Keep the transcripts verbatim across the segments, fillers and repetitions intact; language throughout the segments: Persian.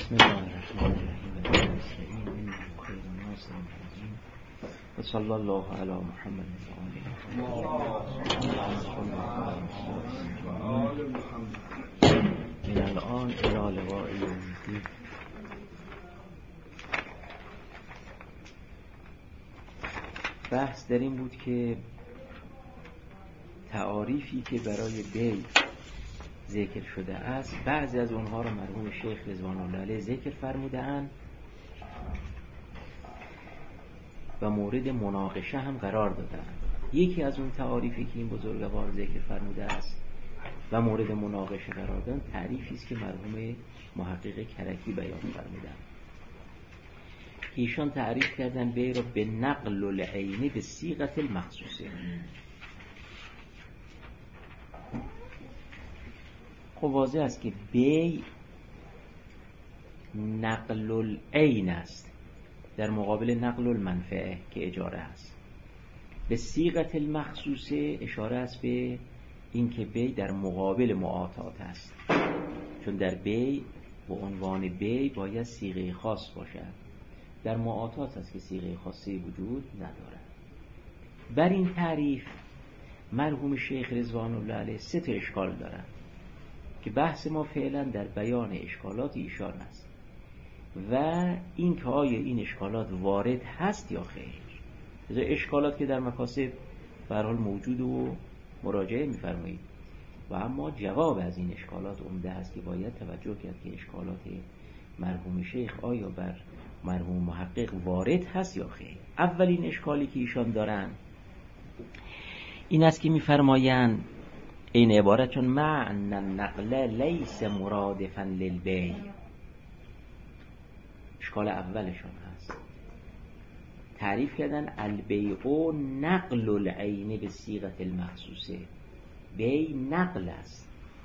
بسم الله الرحمن الرحیم و صلی الله علی محمد و آله من الان الی لقاء یوم الدین. بحث در این بود که تعاریفی که برای بی ذکر شده است بعضی از اونها رو مرحوم شیخ رضوان الله علیه ذکر فرموده‌اند و مورد مناقشه هم قرار داده‌اند. یکی از اون تعاریفی که این بزرگوار ذکر فرموده است و مورد مناقشه قرار دادن تعریفی است که مرحوم محقق کرکی بیان فرمودند. ایشان تعریف کردن بی رو به نقل العین به صیغه المخصوصه. خب واضح است که بی نقل العین است در مقابل نقل المنفعه که اجاره است. به صیغه المخصوصه اشاره است به این که بی در مقابل معاطات است، چون در بی و عنوان بی باید صیغه خاص باشد. در معاطات است که صیغه خاصی وجود ندارد. بر این تعریف مرحوم شیخ رضوان الله علیه سه تا اشکال دارد که بحث ما فعلا در بیان اشکالات ایشان است و این که آیا این اشکالات وارد هست یا خیر. اشکالات که در مکاسب به هر حال موجود و مراجعه می‌فرمایید و اما جواب از این اشکالات عمده است که باید توجه کرد که اشکالات مرحوم شیخ آیا بر مرحوم محقق وارد هست یا خیر. اولین اشکالی که ایشان دارن این است که می‌فرمایند این عبارت چون معنی النقل لیس مرادفا للبیع. اشکال اولشان هست تعریف کردن البیع نقل العین به صیغه المخصوصه. بیع نقل است.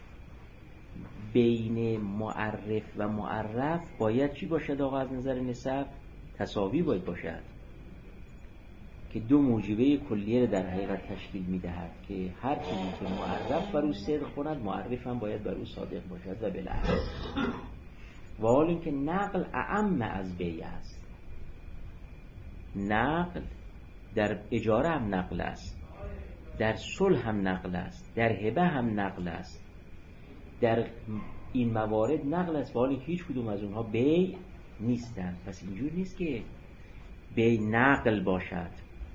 بین معرف و معرف باید چی باشد آقا؟ از نظر نسب تساوی باید باشد که دو موجبه کلیه در حقیقت تشکیل میدهد که هر چیزی که معرف بر او صدق کند معرف هم باید بر او صادق باشد و بالعکس. و حال اینکه نقل اعم از بیع است. نقل در اجاره هم نقل است، در صلح هم نقل است، در هبه هم نقل است. در این موارد نقل است، ولی هیچ کدوم از اونها بیع نیستند. پس اینجور نیست که بیع نقل باشد.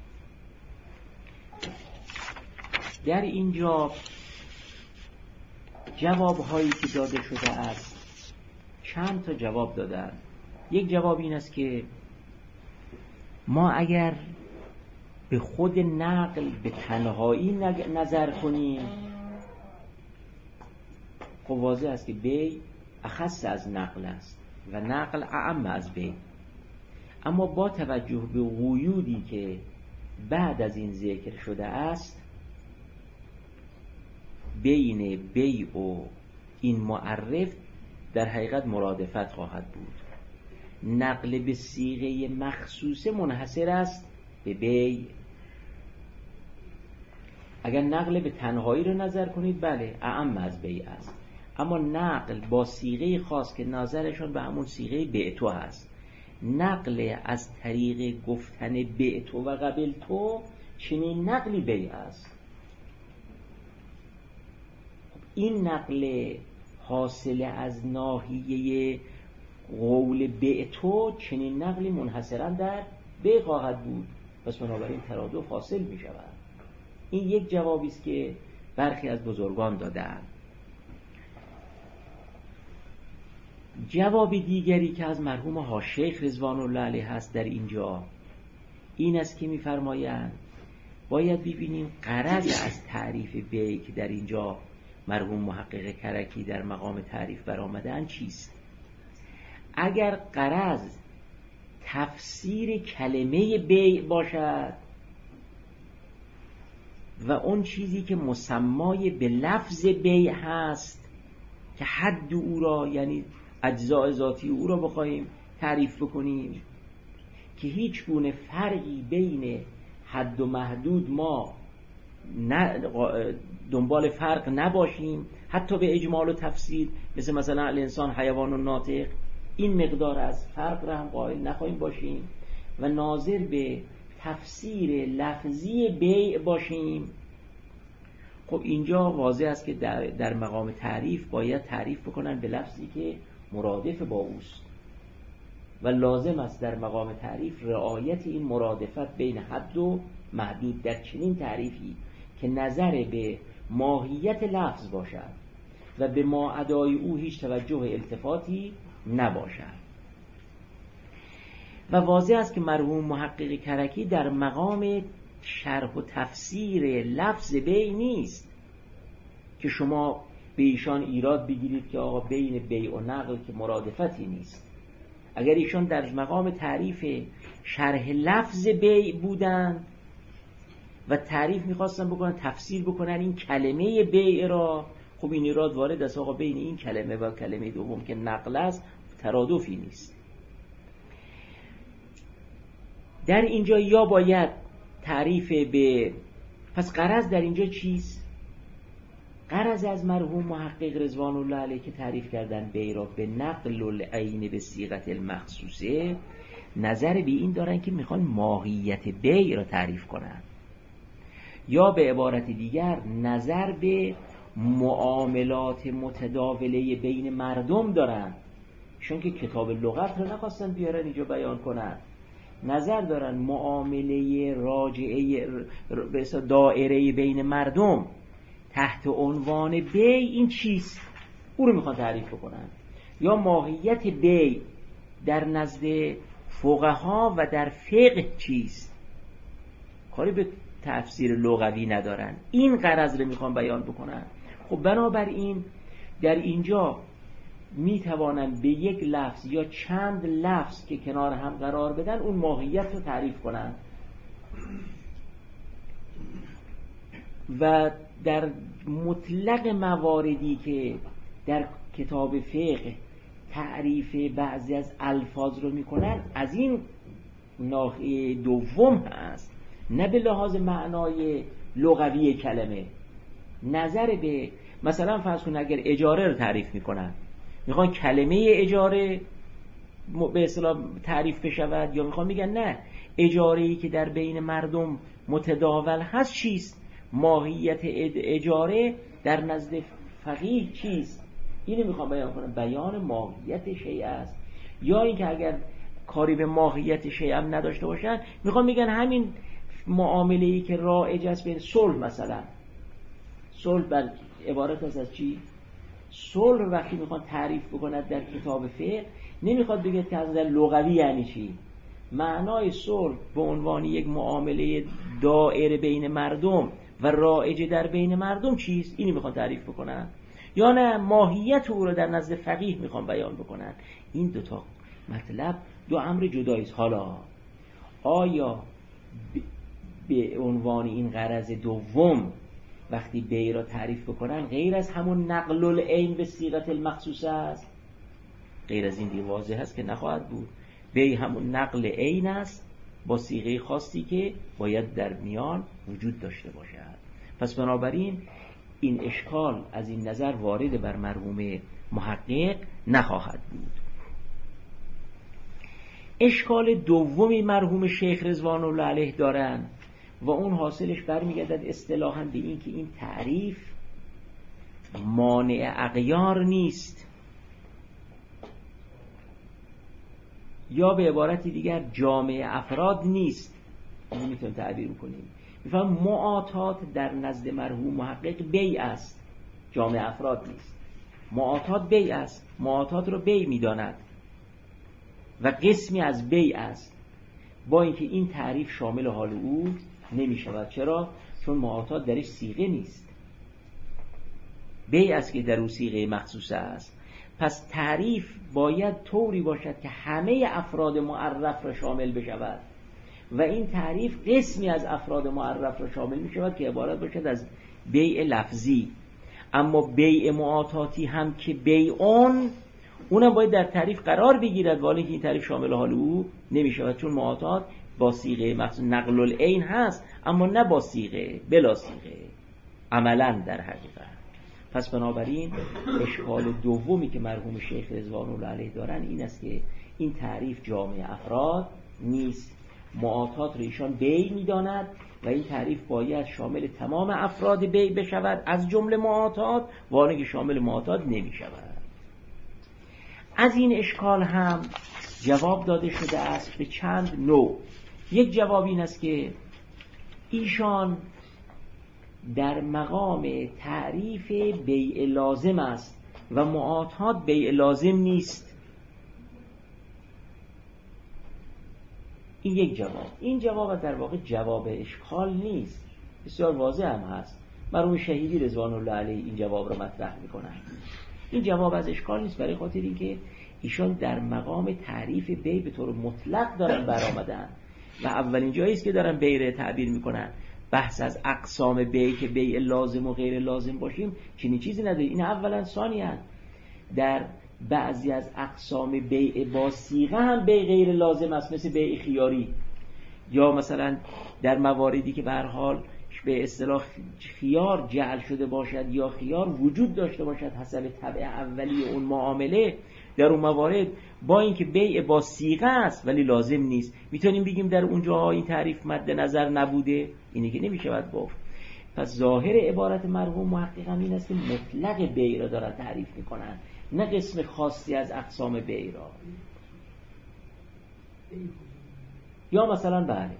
در اینجا جواب هایی که داده شده است چند تا جواب دادن. یک جواب این است که ما اگر به خود نقل به تنهایی نظر کنیم خب واضح است که بیع اخص از نقل است و نقل اعم از بیع. اما با توجه به قیودی که بعد از این ذکر شده است بین بیع و این معرف در حقیقت مرادفت خواهد بود. نقل به صیغه مخصوصه منحصر است به بیع. اگر نقل به تنهایی رو نظر کنید بله اعم از بیع است، اما نقل با صیغه خاص که نظرشون به همون صیغه بعتو هست، نقل از طریق گفتن بعتو و قبلتو چنین نقلی بیع است. این نقل حاصل از ناحیه قول بعتو چنین نقلی منحصرا در بیع خواهد بود. پس بنابراین ترادف حاصل می شود. این یک جوابی است که برخی از بزرگان دادند. جواب دیگری که از مرحوم ها شیخ رضوان الله علیه هست در اینجا این است که می‌فرمایند باید ببینیم غرض از تعریف بیع که در اینجا مرحوم محقق کرکی در مقام تعریف برآمدن چیست. اگر غرض تفسیر کلمه بیع باشد و اون چیزی که مسمای به لفظ بیع هست که حد او را یعنی اجزاء ذاتی او را بخواهیم تعریف بکنیم که هیچ گونه فرقی بین حد و محدود ما دنبال فرق نباشیم حتی به اجمال و تفصیل، مثل مثلا الانسان حیوان و ناطق، این مقدار از فرق را هم قائل نخواهیم باشیم و ناظر به تفسیر لفظی بیع باشیم. خب اینجا واضح است که در, در مقام تعریف باید تعریف بکنن به لفظی که مرادف با اوست و لازم است در مقام تعریف رعایت این مرادفت بین حد و محدود در چنین تعریفی که نظر به ماهیت لفظ باشد و به ما ادای او هیچ توجه التفاتی نباشد. و واضح است که مرحوم محقق کرکی در مقام شرح و تفسیر لفظ بیع نیست که شما به ایشان ایراد بگیرید که آقا بین بیع و نقل که مرادفتی نیست. اگر ایشان در مقام تعریف شرح لفظ بیع بودند و تعریف میخواستن بکنن تفسیر بکنن این کلمه بیع را، خب این ایراد وارد است آقا بین این کلمه و کلمه دوم که نقل است ترادفی نیست. در اینجا یا باید تعریف به، پس غرض در اینجا چیست؟ غرض از مرحوم محقق رضوان الله علیه که تعریف کردن بیع را به نقل العین به صیغت المخصوصه، نظر به این دارن که میخوان ماهیت بیع را تعریف کنن، یا به عبارت دیگر نظر به معاملات متداوله بین مردم دارن، چون که کتاب لغت رو نخواستن بیارن اینجا بیان کنن، نظر دارن معامله راجعه دائره بین مردم تحت عنوان بیع این چیست، او رو میخوان تعریف بکنن. یا ماهیت بیع در نزد فقها و در فقه چیست، کاری به تفسیر لغوی ندارن، این غرض رو میخوان بیان بکنن. خب بنابراین در اینجا میتوانن به یک لفظ یا چند لفظ که کنار هم قرار بدن اون ماهیت رو تعریف کنن. و در مطلق مواردی که در کتاب فقه تعریف بعضی از الفاظ رو میکنن از این ناحیه دوم هست، نه به لحاظ معنای لغوی کلمه. نظر به مثلا فرض کن اگر اجاره رو تعریف میکنن، میخوان کلمه اجاره به اصطلاح تعریف بشود، یا میخوان میگن نه اجاره‌ای که در بین مردم متداول هست چیست، ماهیت اجاره در نزد فقیه چیست، اینو میخوان بیان کنن. بیان ماهیت شیء است. یا اینکه اگر کاری به ماهیت شیء هم نداشته باشن، میخوان میگن همین معامله‌ای که رایج است بین صلح، مثلا صلح بر عبارت است از چی؟ صلح وقتی میخوان تعریف بکنند در کتاب فقه نمیخواد بگه که از نظر لغوی یعنی چی. معنای صلح به عنوان یک معامله دائره بین مردم و رایج در بین مردم چیست، اینی میخوان تعریف بکنن. یا نه ماهیت او رو در نزد فقیه میخوان بیان بکنن. این دو تا مطلب دو امر جدایی است. حالا آیا به عنوان این غرض دوم وقتی بیع را تعریف بکنن غیر از همون نقل العین به صیغت المخصوصه است؟ غیر از این دیگه واضح است که نخواهد بود. بیع همون نقل عین است با صیغه خاصی که باید در میان وجود داشته باشد. پس بنابراین این اشکال از این نظر وارد بر مرحوم محقق نخواهد بود. اشکال دومی مرحوم شیخ رضوان الله علیه دارن و اون حاصلش برمیگردد اصطلاحاً به این که این تعریف مانع اغیار نیست، یا به عبارت دیگر جامع افراد نیست. اینو میتونیم تعبیر کنیم. میفهم معاطات در نزد مرحوم محقق بیع است، جامع افراد نیست. معاطات بیع است، معاطات رو بیع میداند و قسمی از بیع است، با اینکه این تعریف شامل حال او نمی شود. چرا؟ چون معاطات درش صیغه نیست، بیع است که در او صیغه مخصوصه است. پس تعریف باید طوری باشد که همه افراد معرف را شامل بشود و این تعریف قسمی از افراد معرف را شامل می شود که عبارت باشد از بیع لفظی. اما بیع معاطاتی هم که بیعون، اونم باید در تعریف قرار بگیرد، ولی که این تعریف شامل حال او نمی شود، چون معاطات با صیغه مخصوص نقل العین هست اما نه با صیغه، بلا صیغه عملا در حقیقت. پس بنابراین اشکال دومی که مرحوم شیخ رضوان الله علیه دارن این است که این تعریف جامع افراد نیست. معاطات رو ایشان بی میداند و این تعریف باید شامل تمام افراد بی بشود از جمله معاطات، و آنه که شامل معاطات نمی شود. از این اشکال هم جواب داده شده است به چند نوع. یک جواب این است که ایشان در مقام تعریف بیع لازم است و معاطات بیع لازم نیست. این یک جواب. این جواب در واقع جواب اشکال نیست، بسیار واضح هم هست. مرحوم شهیدی رضوان الله علیه این جواب رو مطرح میکنن. این جواب از اشکال نیست، برای خاطر اینکه ایشان در مقام تعریف بیع به طور مطلق دارن برآمدن و اولین جایی است که دارن بیع رو تعبیر میکنن. بحث از اقسام بیع که بیع لازم و غیر لازم باشیم چنین چیزی نداره. این اولا. ثانیاً در بعضی از اقسام بیع با صیغه هم بیع غیر لازم است، مثل بیع خیاری، یا مثلا در مواردی که به هر حال به اصطلاح خیار جعل شده باشد یا خیار وجود داشته باشد حسب طبع اولی اون معامله، در اون موارد با اینکه بیع با صیغه است ولی لازم نیست، میتونیم بگیم در اونجاها این تعریف مد نظر نبوده. اینی که نمیشود گفت. پس ظاهر عبارت مرحوم محقق هم این است که مطلق بیع را دارن تعریف میکنن، نه قسم خاصی از اقسام بیع را. یا مثلا بله.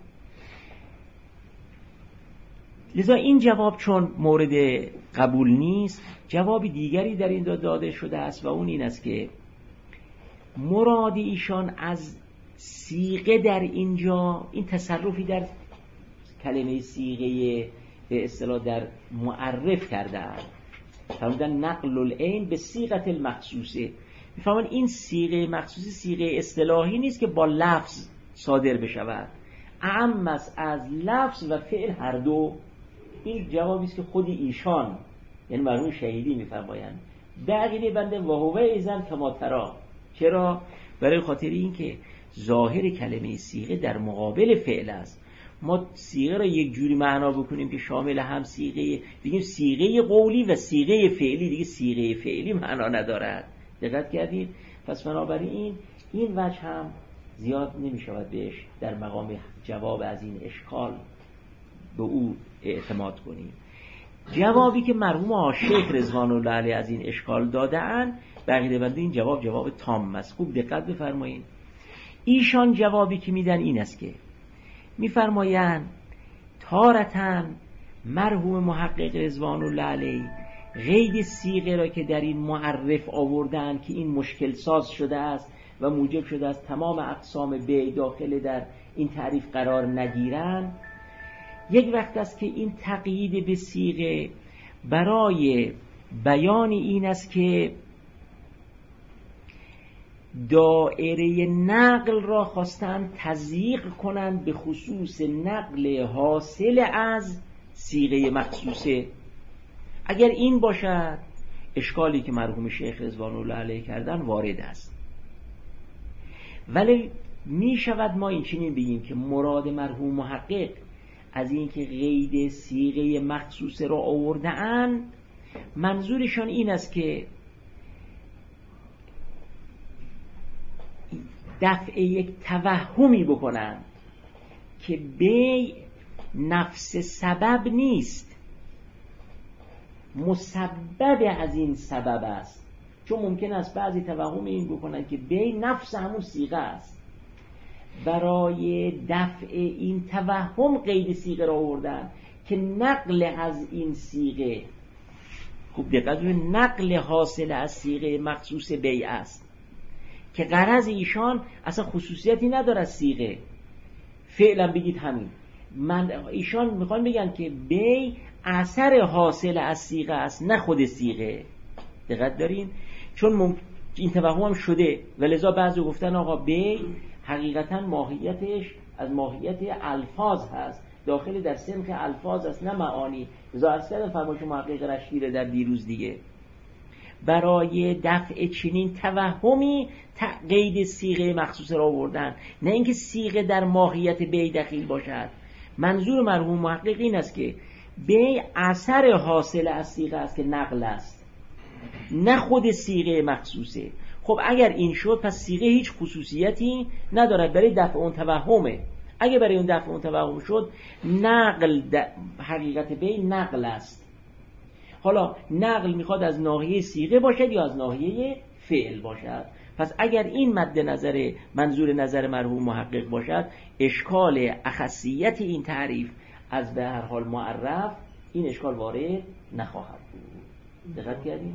لذا این جواب چون مورد قبول نیست، جواب دیگری در این داده شده است و اون این است که مراد ایشان از صیغه در اینجا این تصرفی در کلمه صیغه به اصطلاح در معرف کردند، فرمودن نقل العین به صیغه المخصوصه. میفهمن این صیغه مخصوصی صیغه اصطلاحی نیست که با لفظ صادر بشود، اعم است از لفظ و فعل هر دو. این جوابی است که خود ایشان یعنی مرحوم شهیدی میفرمایند دقیقه بنده و هو ایزن کما ترا. چرا؟ برای خاطر این که ظاهر کلمه صیغه در مقابل فعل است. ما صیغه را یک جوری معنا بکنیم که شامل هم صیغه، بگیم صیغه قولی و صیغه فعلی، دیگه صیغه فعلی معنا ندارد. دقت کردید؟ پس بنابراین این وجه هم زیاد نمی شود بهش در مقام جواب از این اشکال به او اعتماد کنیم. جوابی که مرحوم شیخ رضوان الله علیه از این اشکال داده‌اند، بقیه بنده این جواب جواب تام است. خوب دقت بفرمایید. ایشان جوابی که میدن این است که میفرمایند تارتاً مرحوم محقق رضوان الله علیه قید صیغه را که در این معرف آوردن که این مشکل ساز شده است و موجب شده است تمام اقسام بیع داخل در این تعریف قرار نگیرند، یک وقت است که این تقیید به صیغه برای بیان این است که دائره نقل را خواستند تضییق کنند به خصوص نقل حاصل از صیغه مخصوصه. اگر این باشد اشکالی که مرحوم شیخ رضوان الله علیه کردن وارد است. ولی می شود ما این چنین بگیم که مراد مرحوم محقق از این که قید صیغه مخصوصه را آورده اند، منظورشان این است که دفع یک توهمی بکنند که بیع نفس سبب نیست، مسبب از این سبب است. چون ممکن است بعضی توهم این بکنند که بیع نفس همون صیغه است. برای دفع این توهم قید صیغه را آوردن که نقل از این صیغه، خوب دقت کنید، نقل حاصل از صیغه مخصوص بیع است که غرض ایشان اصلا خصوصیتی نداره از صیغه. فعلا بگید همین. من ایشان میخوان بگن که بیع اثر حاصل از صیغه است، نه خود صیغه. دقت دارین؟ چون ممکن این توهم هم شده و لذا بعضی گفتن آقا بیع حقیقتا ماهیتش از ماهیت الفاظ هست، داخل در سنخ الفاظ است نه معانی. لذا عرض کردم فرمایش محقق رشیده در دیروز دیگه، برای دفع چنین توهمی قید صیغه مخصوص را آوردن، نه اینکه صیغه در ماهیت بیع دخیل باشد. منظور مرحوم محقق این است که بیع اثر حاصل از صیغه است که نقل است. نه خود صیغه مخصوصه. خب اگر این شد پس صیغه هیچ خصوصیتی ندارد، برای دفع اون توهمه. اگه برای اون دفع اون توهم شد، نقل حقیقت بی نقل است. حالا نقل میخواد از ناحیه صیغه باشد یا از ناحیه فعل باشد. پس اگر این مد نظر منظور نظر مرحوم محقق باشد، اشکال اخصیت این تعریف از به هر حال معرف، این اشکال وارد نخواهد بود. دقت کردیم؟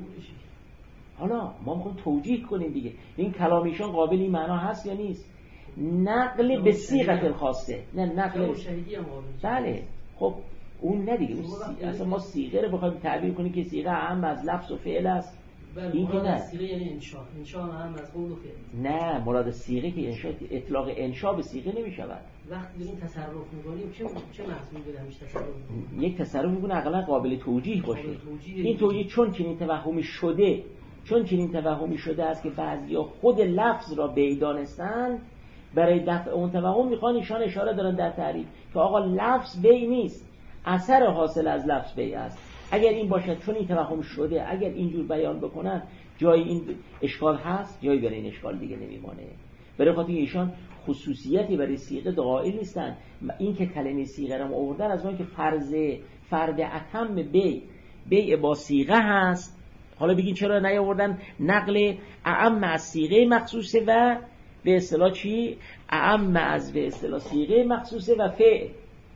حالا ما میخوایم توجیه کنیم دیگه، این کلام ایشان قابل این معنا هست یا نیست؟ نقل به صیغه خاصه، نه نقل بله. خب اون نه دیگه، اون سی... اصلا ما صیغه رو بخوایم تعبیر کنیم که صیغه اهم از لفظ و فعل است، این که نه. صیغه یعنی انشاء، انشاء اهم از قول و فعل. نه، مراد صیغه که انشاء، اطلاق انشاء به صیغه نمیشود. وقتی داریم تصرف می‌کنیم چه چه محصول داره همیشه تصرف می‌کنیم؟ یک تصرف می‌کنه اقلا قابل توجیه باشه. این توجیه چون چنین توهمی شده، چون چنین توهمی شده است که بعضیا خود لفظ را بیدانستن، برای دفع اون توهم میخوان ایشان اشاره دارن در تعریف که آقا لفظ بی نیست، اثر حاصل از لفظ بی است. اگر این باشد چون این توهم شده، اگر اینجور بیان بکنن، جای این اشکال هست، جایی برای این اشکال دیگه نمیمانه. برای خاطر ایشان خصوصیتی برای صیغه قائل نیستن. این که کلمه صیغه را آوردن از اون که فرض فرد اتم بی بی با صیغه هست. حالا بگین چرا نیاوردن نقل اعم از صیغه مخصوصه و به اصطلاح چی؟ اعم از به اصطلاح صیغه مخصوصه و فعل.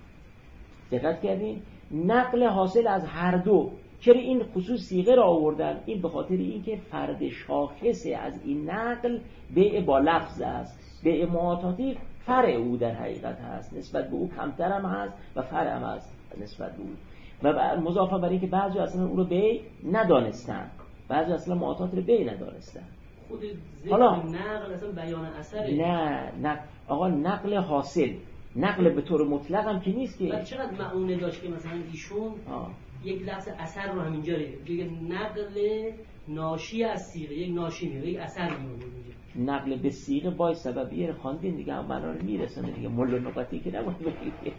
دقت کردین؟ نقل حاصل از هر دو. چرا این خصوص صیغه را آوردن؟ این به خاطر اینکه فرد شاخص از این نقل بیع با لفظ است. بیع معاطاتی فرع او در حقیقت هست، نسبت به او کمتر هم هست و فرع هم هست نسبت به او. و مضافه بر اینکه بعضی اصلا او رو بیع ندانستن، بعضی اصلا معاطات رو بیع ندانستن. خود ذکر حالا نقل اصلا بیان اثره. نه نه آقا، نقل حاصل، نقل به طور مطلق هم که نیست که. بعد چقدر معونه داشت که مثلا ایشون آه. یک لفظ اثر رو همینجا دیگه نقل ناشی از صیغه، یک ناشی میره، یک اثر میره. نقل به صیغه با سببیه خواندین دیگه، هم معنا رو میرسونه دیگه، مل و نقاطی که نباید بگید.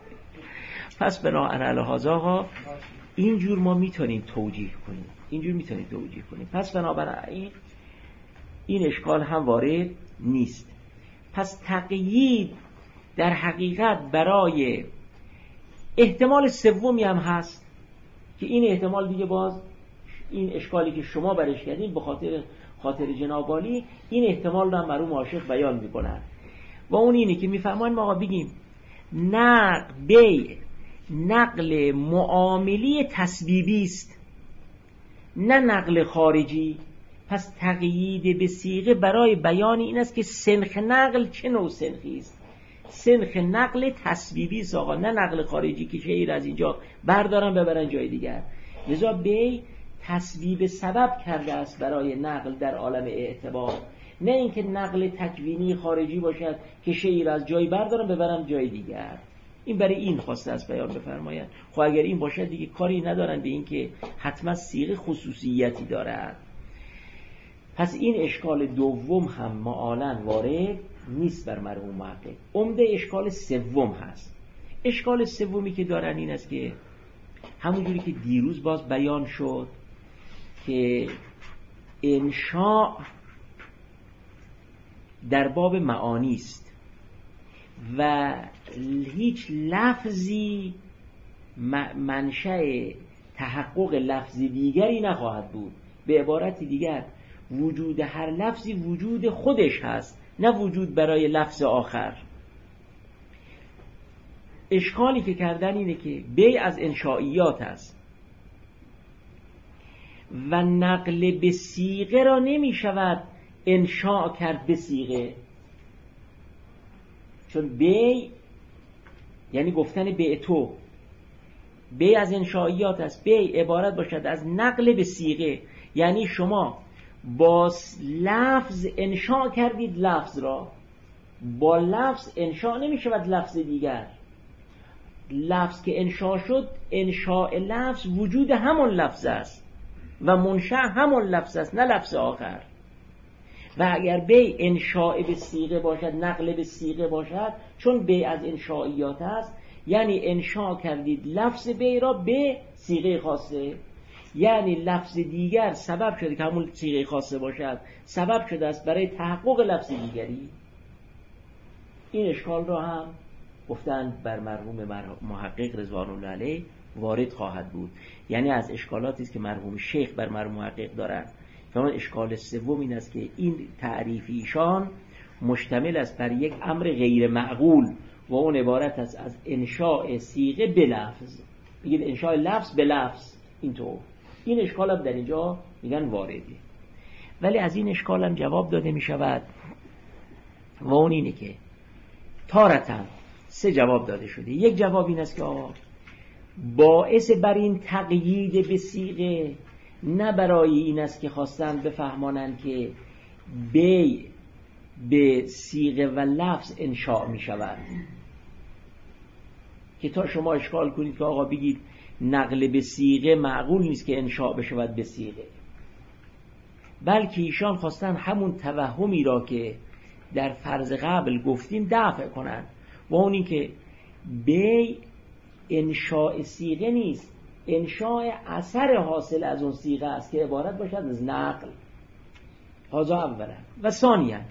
پس بناء علی هذا آقا اینجور ما میتونیم توجیه کنیم، اینجور میتونیم توجیه کنیم. پس بنابراین این اشکال هم وارد نیست. پس تقیید در حقیقت برای احتمال سومی هم هست که این احتمال دیگه باز این اشکالی که شما برش کردین به خاطر خاطر جناب عالی، این احتمال رو هم مرحوم عاشق بیان میکنن و اون اینه که میفرمایند ما بگیم نقل بیع نقل معاملی تسبیبی است، نه نقل خارجی. پس تقیید به صیغه برای بیان این است که سنخ نقل چه نوع سنخی است. سنخ نقل تسبیبی است آقا، نه نقل خارجی که شعیر از اینجا بردارن ببرن جای دیگر. لذا بی تسبیب سبب کرده است برای نقل در عالم اعتبار، نه اینکه نقل تکوینی خارجی باشد که شعیر از جای بردارن ببرن جای دیگر. این برای این خواسته است بیان بفرمایند. خب اگر این باشد دیگه کاری ندارن به این که حتما صیغه خصوصیتی دارد. پس این اشکال دوم هم معالاً وارد نیست بر مرحوم محقق. عمده اشکال سوم هست. اشکال سومی که دارن این است که همونجوری که دیروز باز بیان شد که انشاء در باب معانی است و هیچ لفظی منشأ تحقق لفظی دیگری نخواهد بود. به عبارت دیگر وجود هر لفظی وجود خودش هست، نه وجود برای لفظ آخر. اشکالی که کردن اینه که بیع از انشائیات است و نقل به صیغه را نمی شود انشاء کرد به صیغه، چون بیع یعنی گفتن بیع تو، بیع از انشائیات است. بیع عبارت باشد از نقل به صیغه، یعنی شما با لفظ انشاء کردید لفظ را، با لفظ انشاء نمی شود لفظ دیگر. لفظ که انشاء شد، انشاء لفظ وجود همون لفظ است و منشأ همون لفظ است، نه لفظ آخر. و اگر بیع انشاء به صیغه باشد، نقل به صیغه باشد، چون بیع از انشائیات است، یعنی انشاء کردید لفظ بیع را به صیغه خاصه. یعنی لفظ دیگر سبب شده که همون صیغه خاصه باشد، سبب شده است برای تحقق لفظ دیگری. این اشکال را هم گفتن بر مرحوم محقق رضوان الله علیه وارد خواهد بود. یعنی از اشکالاتی است که مرحوم شیخ بر مرحوم محقق دارند. فرمان اشکال سوم این است که این تعریف ایشان مشتمل است بر یک امر غیر معقول و اون عبارت است از انشاء صیغه به لفظ. بگید انشاء لفظ به لفظ. اینطور این اشکال هم در اینجا میگن وارده. ولی از این اشکال هم جواب داده می شود و اون اینه که تارتاً سه جواب داده شده. یک جواب این است که آقا باعث بر این تقیید به صیغه نه برای این است که خواستن بفهمانند که بی به صیغه و لفظ انشاء می شود، که تا شما اشکال کنید که آقا بگید نقل به صیغه معقول نیست که انشاء بشود به صیغه، بلکه ایشان خواستن همون توهمی را که در فرض قبل گفتیم دفع کنند و اون این که بی انشاء صیغه نیست، انشاء اثر حاصل از اون صیغه است که عبارت باشد از نقل. هذا اولا. و ثانیا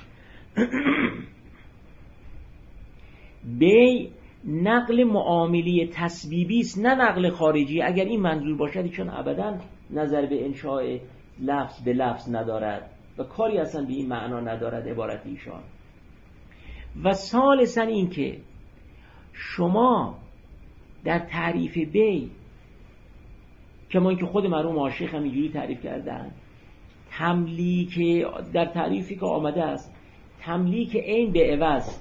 بی نقل معاملی تسبیبی است نه نقل خارجی. اگر این منظور باشد ایشان ابدا نظر به انشاء لفظ به لفظ ندارد و کاری اصلا به این معنا ندارد عبارت ایشان. و ثالثاً این که شما در تعریف بی که ما اینکه خود مرحوم عاشق هم اینجوری تعریف کردن، تملیک در تعریفی که آمده است تملیک عین به عوض،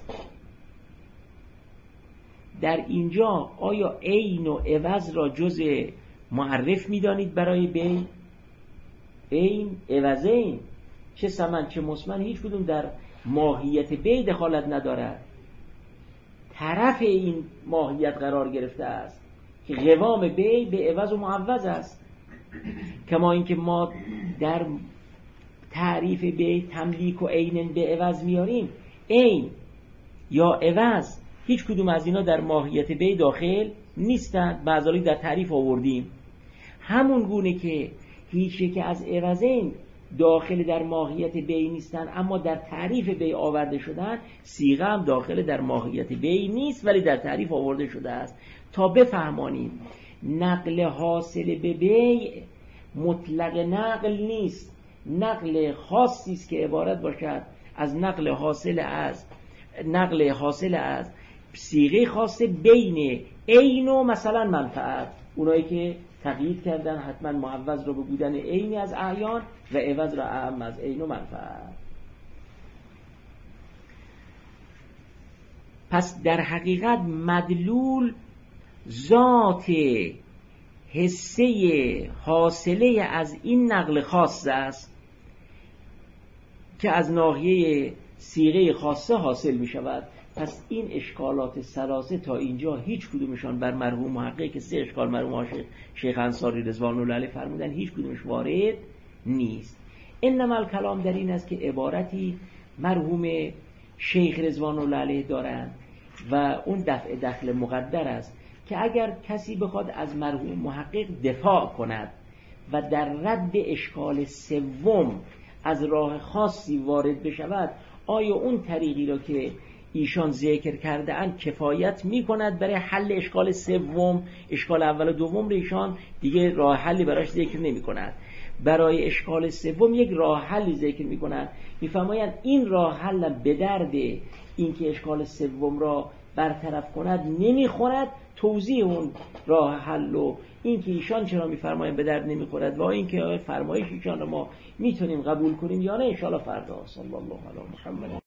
در اینجا آیا عین و عوض را جز معرف می‌دانید برای بی؟ عین عوضین چه سمن چه مسمن هیچ کدوم در ماهیت بی دخالت ندارد، طرف این ماهیت قرار گرفته است که قوام بی به عوض و معوض است. کما اینکه ما در تعریف بی تملیک و عین به عوض میاریم، عین یا عوض هیچ کدوم از اینا در ماهیت بی داخل نیستند، بعضی در تعریف آوردیم. همون گونه که هیچ یک از عوضین داخل در ماهیت بی نیستن اما در تعریف بی آورده شدن، صیغه هم داخل در ماهیت بی نیست ولی در تعریف آورده شده است تا بفهمانیم نقل حاصل به بی مطلق نقل نیست، نقل خاصی است که عبارت باشد از نقل حاصل از نقل حاصل از صیغه خاصه بین عین و مثلا منفعت. اونایی که تقیید کردن حتما معوض رو به بودن عینی از اعیان و عوض را اعم از عین و منفعت. پس در حقیقت مدلول ذات حسه حاصله از این نقل خاص است که از ناحیه صیغه خاصه حاصل می شود. پس این اشکالات ثلاثه تا اینجا هیچ کدومشان بر مرحوم محقق که سه اشکال مرحوم عاشق شیخ انصاری رضوان الله علیه فرمودن هیچ کدومش وارد نیست. انما الکلام در این است که عبارتی مرحوم شیخ رضوان الله علیه دارند و اون دفع دخل مقدر است که اگر کسی بخواد از مرحوم محقق دفاع کند و در رد اشکال سوم از راه خاصی وارد بشود، آیا اون طریقی را که ایشان ذکر کرده اند کفایت می کند برای حل اشکال سوم؟ اشکال اول و دوم را ایشان دیگه راه حلی براش ذکر نمی کند. برای اشکال سوم یک راه حلی ذکر می کند، می فرمایند این راه حل به درد این که اشکال سوم را برطرف کند نمی خورد. توضیح اون راه حل و این که ایشان چرا می فرمایند به درد نمی خورد و این که فرمایش ایشان را ما می تونیم قبول کنیم یا نه، ان شاء الله فردا. صلی الله علی محمد.